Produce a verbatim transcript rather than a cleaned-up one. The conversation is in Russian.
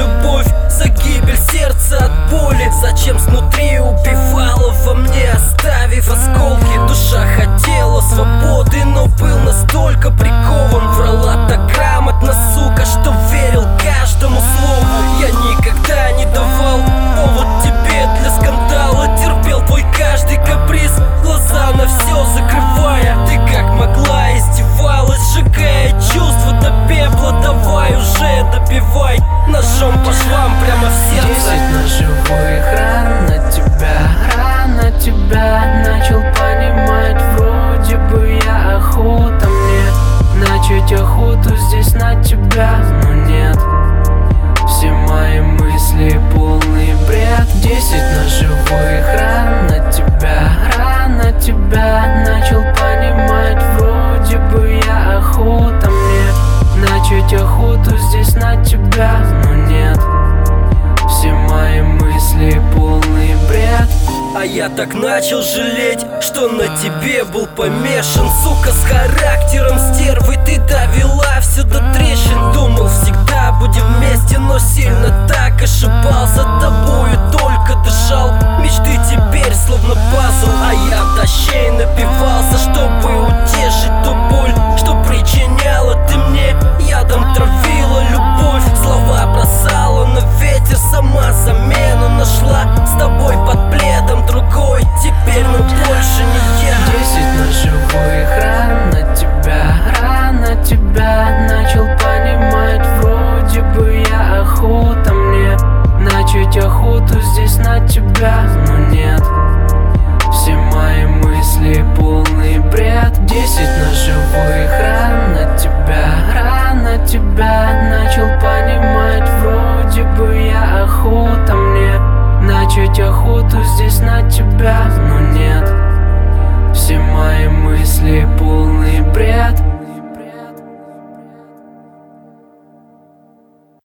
любовь за гибель сердца от боли. Зачем снутри убивала во мне, оставив осколки? Душа хотела свободы, но был настолько прикован. Врала так грамотно, сука, что верил каждому слову. Я никогда не давал повод тебе для скандала. Терпел твой каждый каприз, глаза на все закрывая. Ты как могла издевалась, сжигая чувства до пепла. Давай уже добивай ножом по швам прямо в сердце. Десять ножевых ран на тебя, ран на тебя. Начал понимать, вроде бы я охота мне начать охоту здесь на тебя, но нет. Все мои мысли полный бред. Десять ножевых ран на тебя, ран на тебя. Начал понимать, вроде бы я охота мне начать охоту здесь на тебя, но нет. Все мои мысли полный бред. А я так начал жалеть, что на тебе был помешан. Сука, с характером стервы ты довела все до трещин. Думал, всегда будем вместе, но сильно так ошибался. Тобою только дышал, мечты теперь словно пазл. А я в дощей напивался, чтобы утешить ту боль, что причиняла ты мне. Ядом травила любовь, слова бросала на ветер. Сама замену нашла, с тобой под пледом другой. Теперь мы больше не я. Десять ножевых ран на тебя, ран на тебя. Начал понимать, вроде бы я охота мне начать охоту здесь на тебя, но нет. Все мои мысли полный бред. Десять ножевых ран на тебя, ран на тебя. Начал понимать, вроде бы я охота мне начать охоту здесь на тебя, но нет. Все мои мысли полный бред.